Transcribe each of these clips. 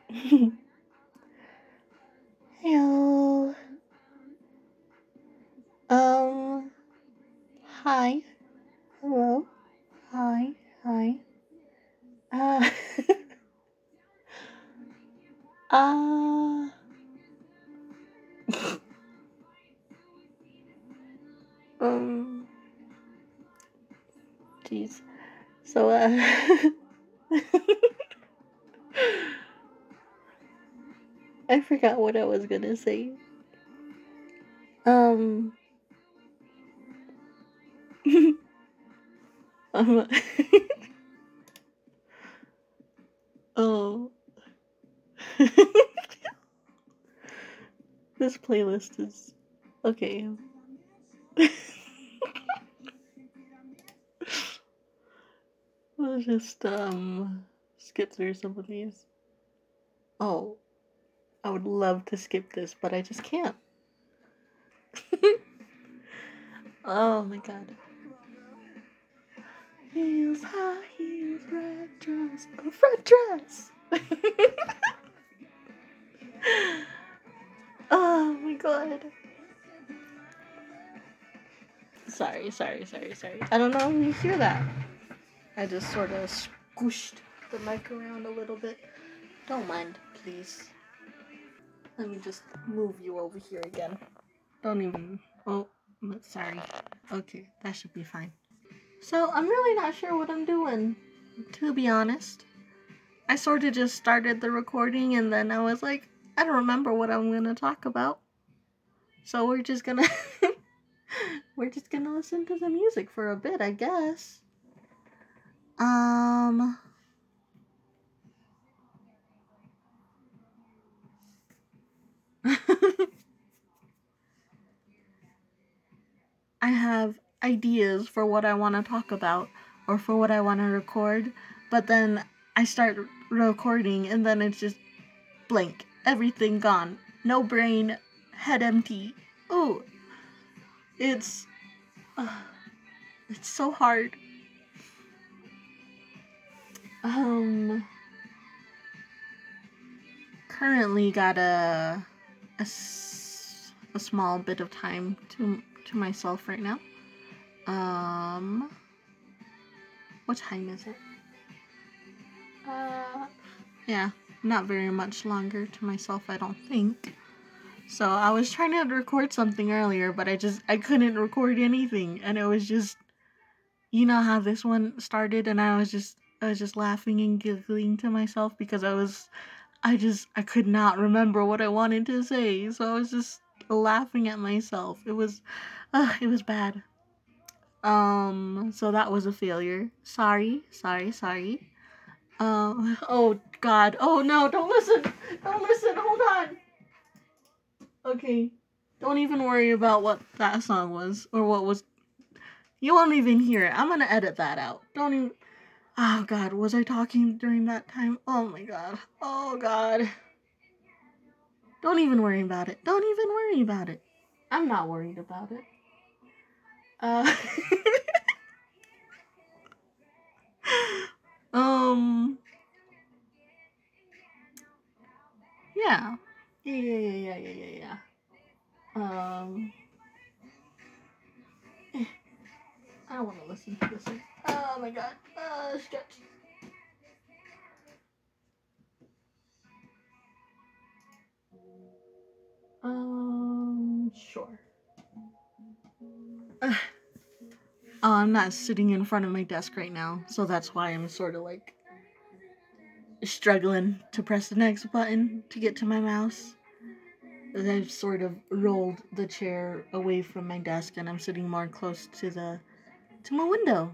Hello. Um. Hi. Hello. Hi. Hi. Uh. uh. um. Jeez. So. I forgot what I was gonna say. Um. um oh. This playlist is okay. We'll just skip through some of these. Oh, I would love to skip this, but I just can't. Oh my god. Heels, high heels, red dress, a red dress. Oh my god. Sorry. I don't know if you hear that. I just sort of squished the mic around a little bit. Don't mind, please. Let me just move you over here again. Don't even. Oh, sorry. Okay, that should be fine. So, I'm really not sure what I'm doing, to be honest. I sort of just started the recording and then I was like, I don't remember what I'm gonna talk about. So, we're just gonna. we're just gonna listen to the music for a bit, I guess. Um. I have ideas for what I want to talk about or for what I want to record, but then I start recording and then it's just blank. Everything gone. No brain, head empty. Oh, it's uh, it's so hard. Um Currently got a small bit of time to myself right now. Um what time is it? Uh yeah, not very much longer to myself, I don't think. So I was trying to record something earlier, but I couldn't record anything, and it was just, you know how this one started, and I was just laughing and giggling to myself because I could not remember what I wanted to say, so I was just laughing at myself. It was bad. So that was a failure. Sorry. Oh God, oh no, don't listen, hold on. Okay. Don't even worry about what that song was or what was. You won't even hear it. I'm gonna edit that out. Don't even. Oh god, was I talking during that time? Oh my god. Oh god. Don't even worry about it. Don't even worry about it. I'm not worried about it. Uh. um. Yeah. Yeah. Um. I don't want to listen to this one. Oh my god. Sketch. Sure. Oh, I'm not sitting in front of my desk right now, so that's why I'm sort of like struggling to press the next button to get to my mouse. I've sort of rolled the chair away from my desk and I'm sitting more close to my window.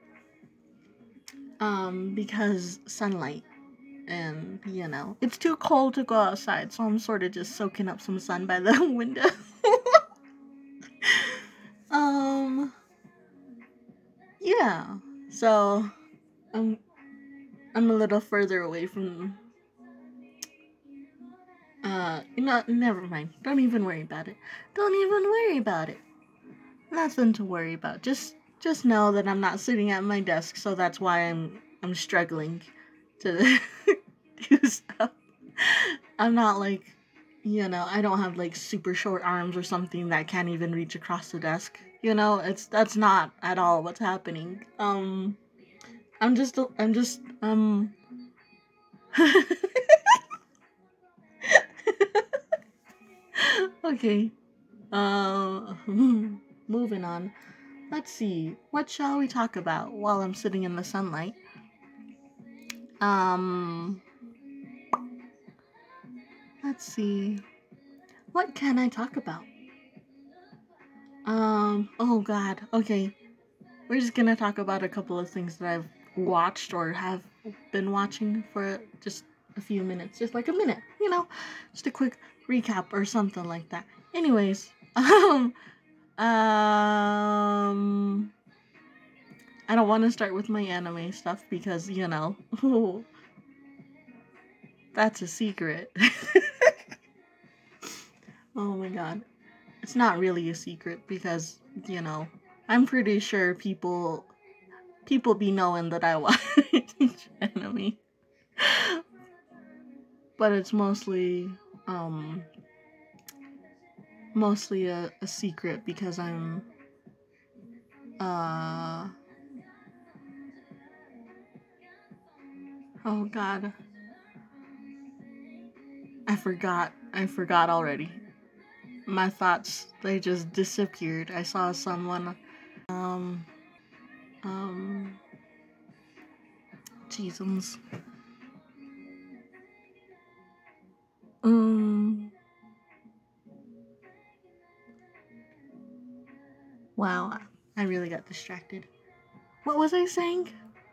Because sunlight and it's too cold to go outside, so I'm sort of just soaking up some sun by the window. um yeah. So I'm I'm a little further away from never mind. Don't even worry about it. Don't even worry about it. Nothing to worry about. Just know that I'm not sitting at my desk, so that's why I'm struggling to do stuff. I'm not like, I don't have like super short arms or something that can't even reach across the desk. That's not at all what's happening. I'm just okay. Moving on. Let's see. What shall we talk about while I'm sitting in the sunlight? Um, let's see. What can I talk about? Oh god. Okay. We're just gonna talk about a couple of things that I've watched or have been watching for just a few minutes. Just like a minute, Just a quick recap or something like that. Anyways, I don't want to start with my anime stuff because, that's a secret. Oh my god. It's not really a secret because, I'm pretty sure people be knowing that I watch anime. But it's mostly a secret because I'm oh god. I forgot already. My thoughts, they just disappeared. I saw someone um Jeezums. Wow, I really got distracted. What was I saying?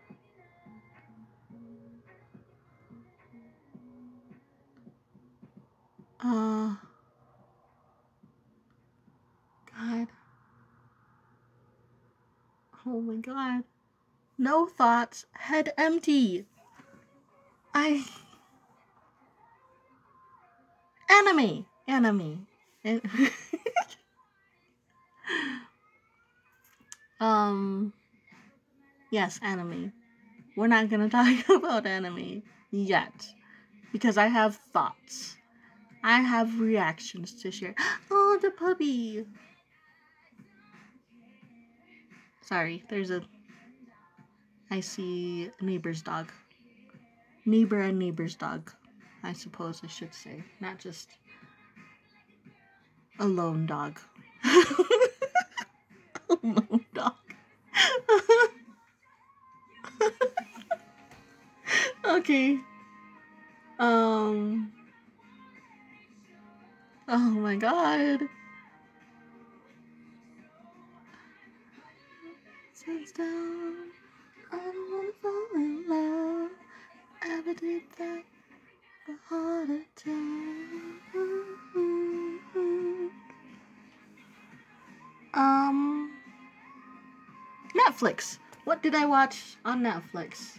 God. Oh my god. No thoughts, head empty. Anime. um, yes, anime. We're not gonna talk about anime yet because I have thoughts. I have reactions to share. Oh, the puppy. Sorry, I see neighbor's dog. Neighbor and neighbor's dog, I suppose I should say. Not just a lone dog. A lone dog. Okay. Um. Oh my god. Sits down. I don't wanna fall in love. Ever did that for harder time. Um. Netflix. What did I watch on Netflix?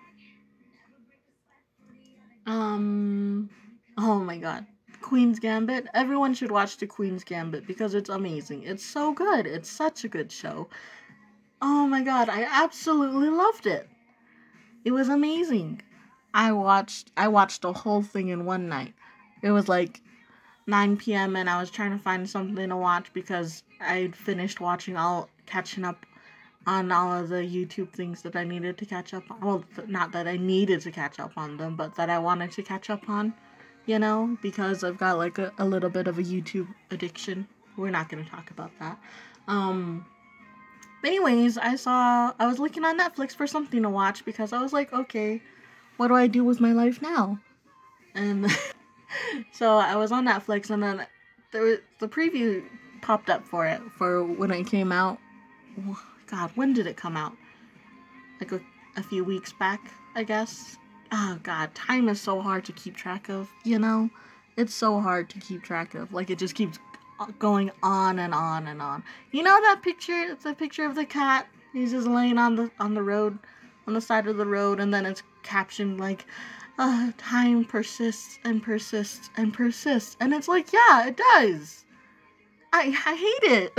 Oh my god. Queen's Gambit. Everyone should watch the Queen's Gambit because it's amazing. It's so good. It's such a good show. Oh my god, I absolutely loved it. It was amazing. I watched the whole thing in one night. It was like 9 p.m. and I was trying to find something to watch because I'd finished catching up on all of the YouTube things that I needed to catch up on. Well, not that I needed to catch up on them, but that I wanted to catch up on, because I've got like a little bit of a YouTube addiction. We're not going to talk about that. But anyways, I was looking on Netflix for something to watch because I was like, okay, what do I do with my life now? And so I was on Netflix and then the preview popped up for it for when it came out. God, when did it come out? Like a few weeks back, I guess. Oh god, time is so hard to keep track of, It's so hard to keep track of. Like it just keeps going on and on and on. You know that picture? It's a picture of the cat. He's just laying on the road, on the side of the road, and then it's captioned like, time persists and persists and persists, and it's like, yeah, it does. I hate it.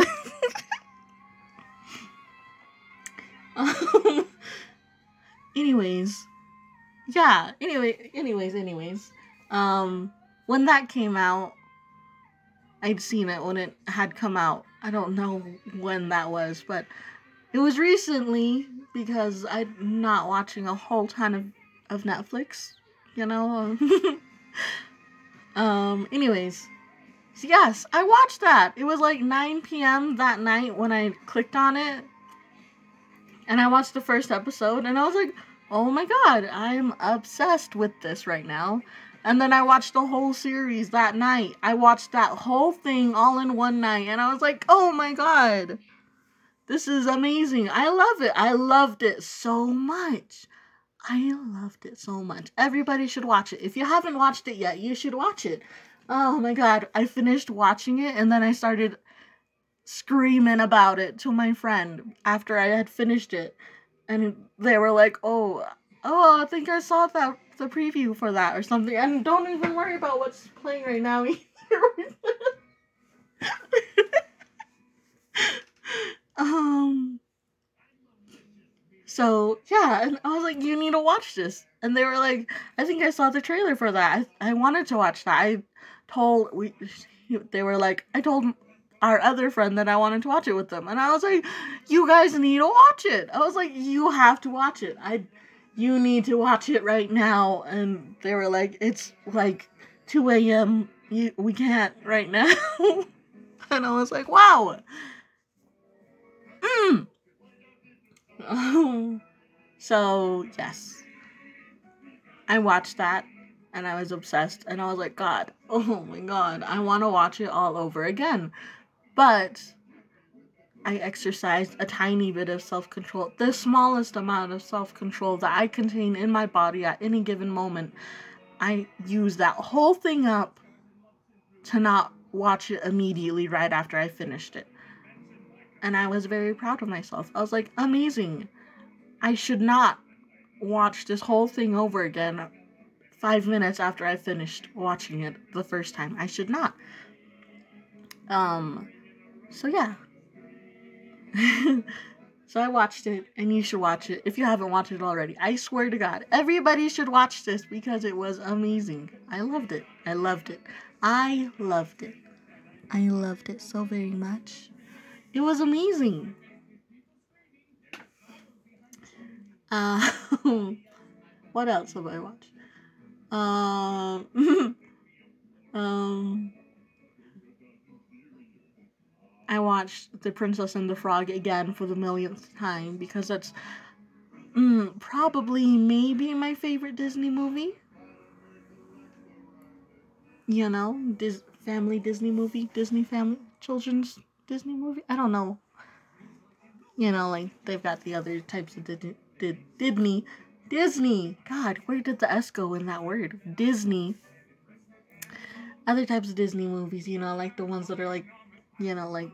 Anyways, yeah. Anyways. When that came out, I'd seen it when it had come out. I don't know when that was, but it was recently because I'm not watching a whole ton of Netflix, you know? Anyways. So yes, I watched that. It was like 9 p.m. that night when I clicked on it. And I watched the first episode and I was like, oh my god, I'm obsessed with this right now. And then I watched the whole series that night. I watched that whole thing all in one night and I was like, oh my god. This is amazing. I love it. I loved it so much. I loved it so much. Everybody should watch it. If you haven't watched it yet, you should watch it. Oh my god. I finished watching it and then I started screaming about it to my friend after I had finished it. And they were like, oh, I think I saw the preview for that or something. And don't even worry about what's playing right now either. So, yeah, and I was like, you need to watch this. And they were like, I think I saw the trailer for that. I wanted to watch that. They were like, I told our other friend that I wanted to watch it with them. And I was like, you guys need to watch it. I was like, you have to watch it. You need to watch it right now. And they were like, it's like 2 a.m. We can't right now. And I was like, wow. So, yes. I watched that and I was obsessed and I was like, God, oh my God, I want to watch it all over again. But I exercised a tiny bit of self-control, the smallest amount of self-control that I contain in my body at any given moment. I used that whole thing up to not watch it immediately right after I finished it. And I was very proud of myself. I was like, amazing. I should not watch this whole thing over again 5 minutes after I finished watching it the first time. I should not. So yeah. So I watched it, and you should watch it if you haven't watched it already. I swear to God, everybody should watch this because it was amazing. I loved it. I loved it. I loved it. I loved it so very much. It was amazing. What else have I watched? I watched The Princess and the Frog again for the millionth time because that's probably maybe my favorite Disney movie. You know, family Disney movie, Disney family children's Disney movie. I don't know. You know, like they've got the other types of Disney. God, where did the S go in that word? Disney. Other types of Disney movies. You know, like the ones that are like, you know, like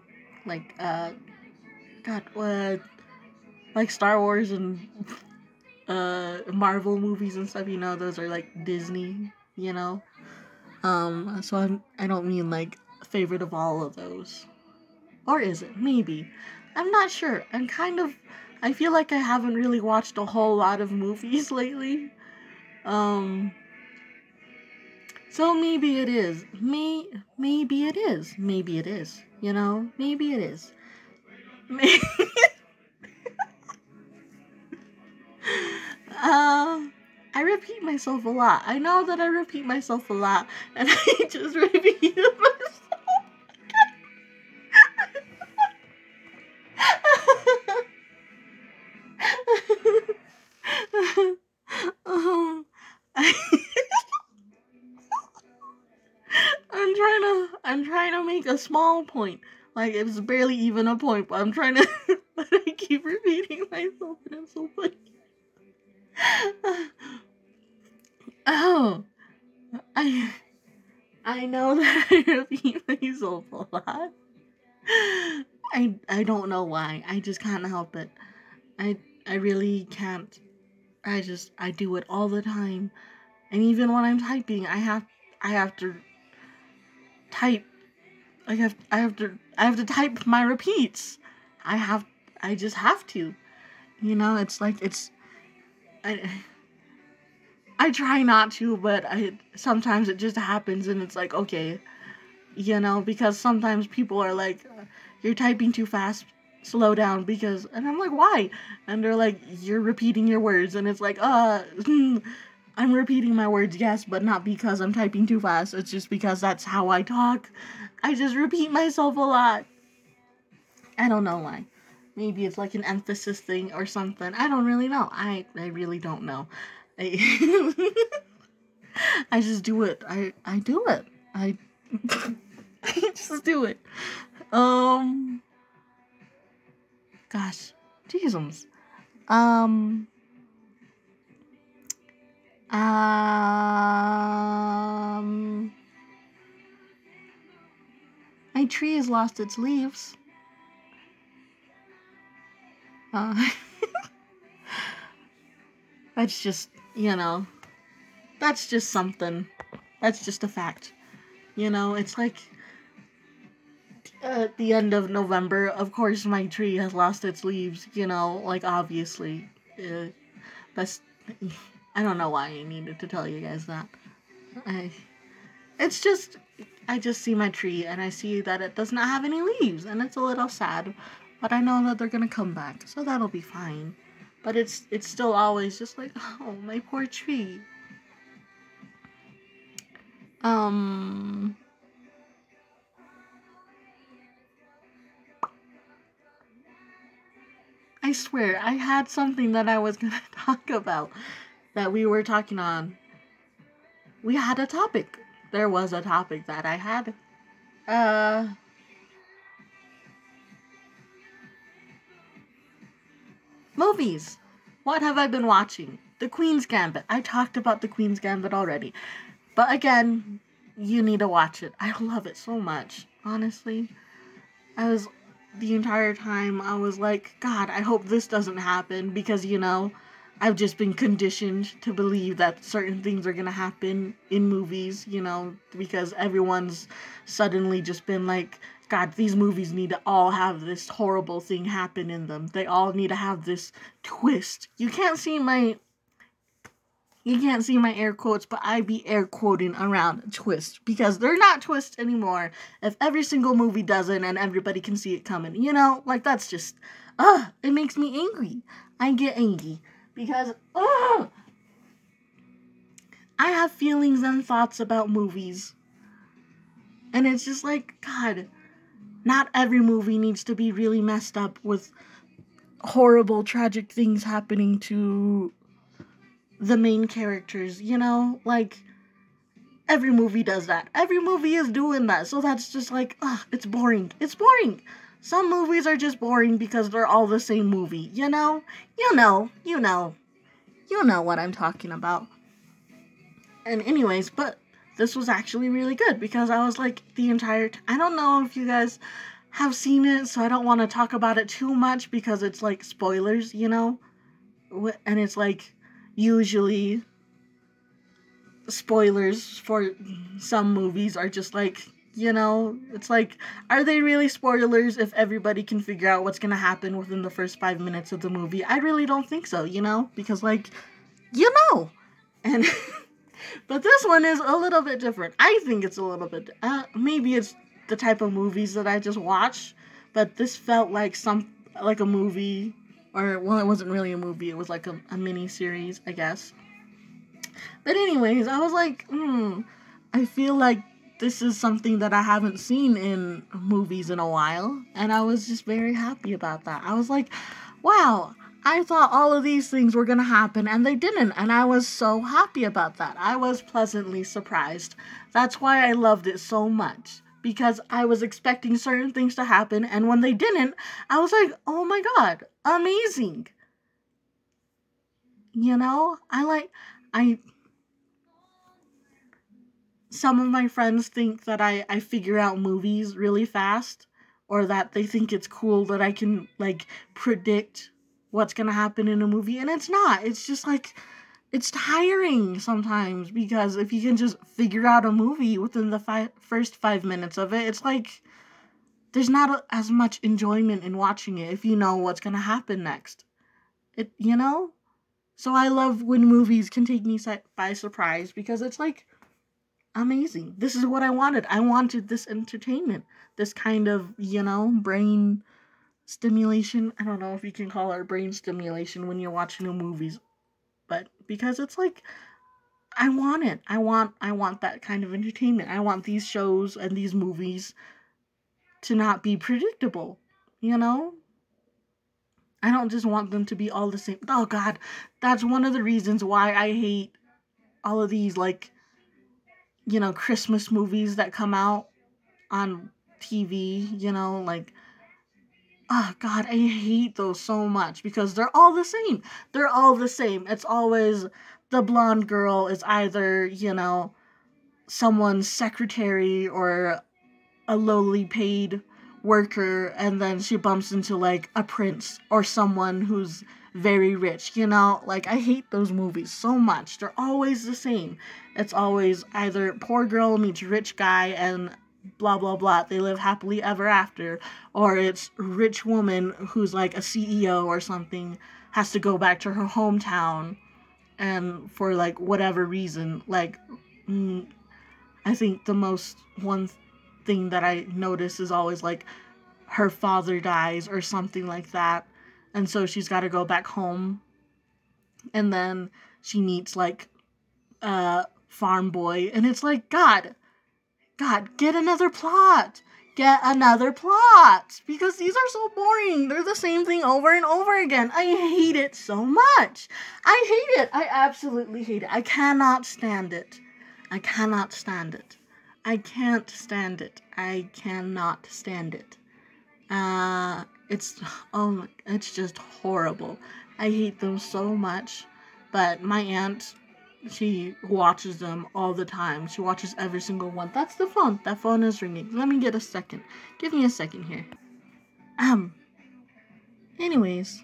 God, what? Like Star Wars and Marvel movies and stuff, you know, those are like Disney, you know. So I don't mean like favorite of all of those. Or is it? Maybe. I'm not sure. I feel like I haven't really watched a whole lot of movies lately. So maybe it is. Maybe it is. Maybe it is. You know? Maybe it is. I repeat myself a lot. I know that I repeat myself a lot, and I just repeated myself. I, I'm trying to make a small point. Like it's barely even a point, but I'm trying to. But I keep repeating myself, and I'm so funny. Oh, I know that I repeat myself a lot. I don't know why. I just can't help it. I really can't. I do it all the time. And even when I'm typing, I have to type. I have to type my repeats. I just have to. You know, it's like I I try not to, but sometimes it just happens, and it's like, okay, because sometimes people are like, you're typing too fast, slow down, and I'm like, why? And they're like, you're repeating your words, and it's like, I'm repeating my words, yes, but not because I'm typing too fast. It's just because that's how I talk. I just repeat myself a lot. I don't know why. Maybe it's like an emphasis thing or something. I don't really know. I really don't know. I, I just do it. I do it. I, I just do it. Um, Gosh, Jesus. Um, um, my tree has lost its leaves. Uh, that's just, that's just something. That's just a fact. It's like at the end of November, of course, my tree has lost its leaves, like obviously. Uh, that's, I don't know why I needed to tell you guys that. I, it's just, I just see my tree and I see that it does not have any leaves and it's a little sad, but I know that they're gonna come back, so that'll be fine. But it's still always just like, oh, my poor tree. Um, I swear, I had something that I was gonna talk about that we were talking on. We had a topic. There was a topic that I had. Uh, Movies. What have I been watching? The Queen's Gambit. I talked about The Queen's Gambit already. But again, you need to watch it. I love it so much. Honestly. The entire time, I was like, God, I hope this doesn't happen because, I've just been conditioned to believe that certain things are going to happen in movies, because everyone's suddenly just been like, God, these movies need to all have this horrible thing happen in them. They all need to have this twist. You can't see my air quotes, but I be air quoting around twist because they're not twists anymore. If every single movie does it and everybody can see it coming, like that's just, it makes me angry. I get angry because, I have feelings and thoughts about movies. And it's just like, God, not every movie needs to be really messed up with horrible, tragic things happening to the main characters, Like, every movie does that. Every movie is doing that. So that's just like, it's boring. It's boring. Some movies are just boring because they're all the same movie, You know? You know what I'm talking about. And anyways, but this was actually really good because I was like I don't know if you guys have seen it, so I don't want to talk about it too much because it's like spoilers, And it's like usually spoilers for some movies are just like, it's like, are they really spoilers if everybody can figure out what's gonna happen within the first 5 minutes of the movie? I really don't think so, because like, you know, and but this one is a little bit different. I think it's a little bit, maybe it's the type of movies that I just watch, but this felt like like a movie, or, well, it wasn't really a movie, it was like a mini series, I guess. But anyways, I was like, I feel like this is something that I haven't seen in movies in a while, and I was just very happy about that. I was like, wow, I thought all of these things were going to happen, and they didn't, and I was so happy about that. I was pleasantly surprised. That's why I loved it so much, because I was expecting certain things to happen, and when they didn't, I was like, oh my god, amazing. I some of my friends think that I figure out movies really fast, or that they think it's cool that I can like predict what's gonna happen in a movie, and it's not. It's just like, it's tiring sometimes because if you can just figure out a movie within the first 5 minutes of it, it's like there's not as much enjoyment in watching it if you know what's gonna happen next. It. So I love when movies can take me by surprise because it's like amazing. This is what I wanted. I wanted this entertainment, this kind of, brain stimulation. I don't know if you can call it brain stimulation when you're watching the movies, but because it's like I want it. I want that kind of entertainment. I want these shows and these movies to not be predictable, you know? I don't just want them to be all the same. Oh god, that's one of the reasons why I hate all of these like, Christmas movies that come out on TV, like oh god, I hate those so much because they're all the same. They're all the same. It's always the blonde girl is either, someone's secretary or a lowly paid worker, and then she bumps into like a prince or someone who's very rich, like I hate those movies so much. They're always the same. It's always either poor girl meets rich guy and blah blah blah, they live happily ever after, or it's rich woman who's like a CEO or something has to go back to her hometown and for like whatever reason, like I think the most one thing that I notice is always like her father dies or something like that. And so she's got to go back home. And then she meets like a farm boy. And it's like, God, get another plot. Get another plot. Because these are so boring. They're the same thing over and over again. I hate it so much. I hate it. I absolutely hate it. I cannot stand it. I cannot stand it. I can't stand it. I cannot stand it. It's it's just horrible. I hate them so much. But my aunt, she watches them all the time. She watches every single one. That's the phone. That phone is ringing. Let me get a second. Give me a second here. Anyways,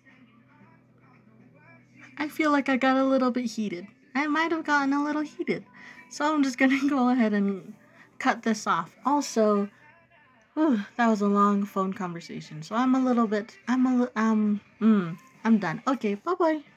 I feel like I got a little bit heated. I might have gotten a little heated. So I'm just gonna go ahead and cut this off. Also, that was a long phone conversation. So I'm done. Okay, bye-bye.